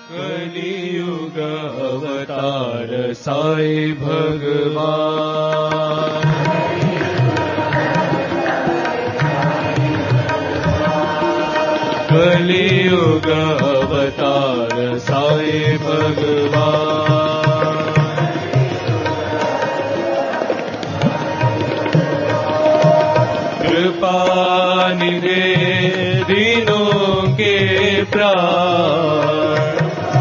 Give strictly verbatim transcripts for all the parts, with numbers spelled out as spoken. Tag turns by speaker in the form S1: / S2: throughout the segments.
S1: कलियुग अवतार साई भगवान। कलियुग अवतार साई भगवान। कृपा निधे दीनों के प्राण।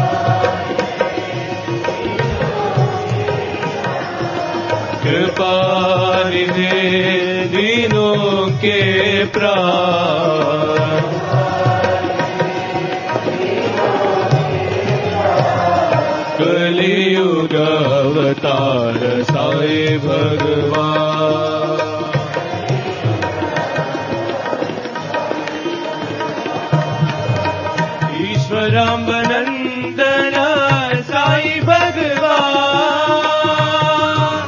S1: कृपा निधे दीनों के प्राण। कलियुग अवतार साई भगवान। ईश्वराम्बनंदन साई भगवान।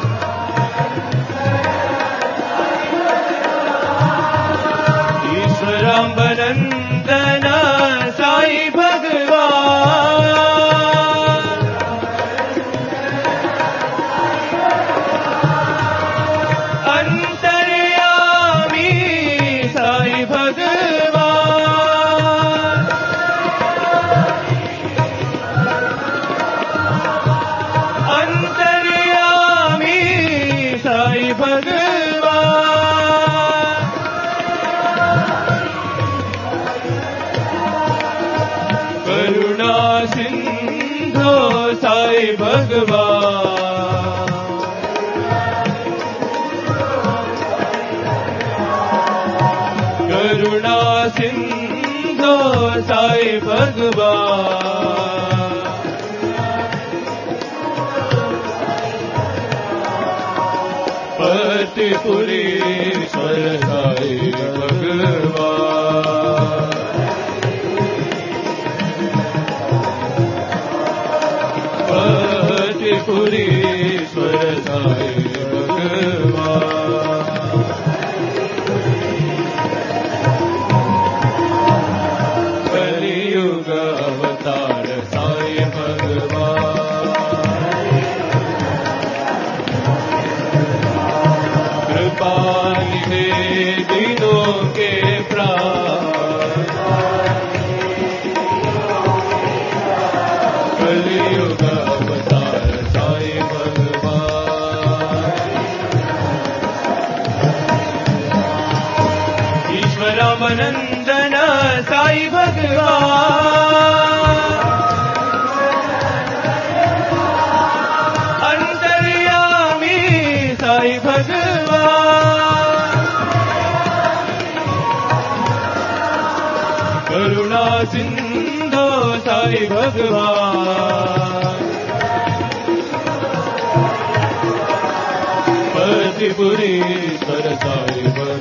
S1: ईश्वराम्बनंदन साई भगवान। अंतर्यामी साई भगवान। अंतर्यामी साई भगवान। करुणा सिंधु साई भगवान। करुणा सिंधु साई भगवान। पतिपुरीश्वर साई भगवान। पतिपुरीश्वर साई भगवान। कलियुग अवतार साई भगवान। कृपा निधे दीनों के प्राण। कलियुग अवतार साई भगवान। ईश्वराम्बनंदन साई भगवान। अंतर्यामी साई भगवान। करुणा सिंधु साई भगवान। पतिपुरीश्वर साई भगवान।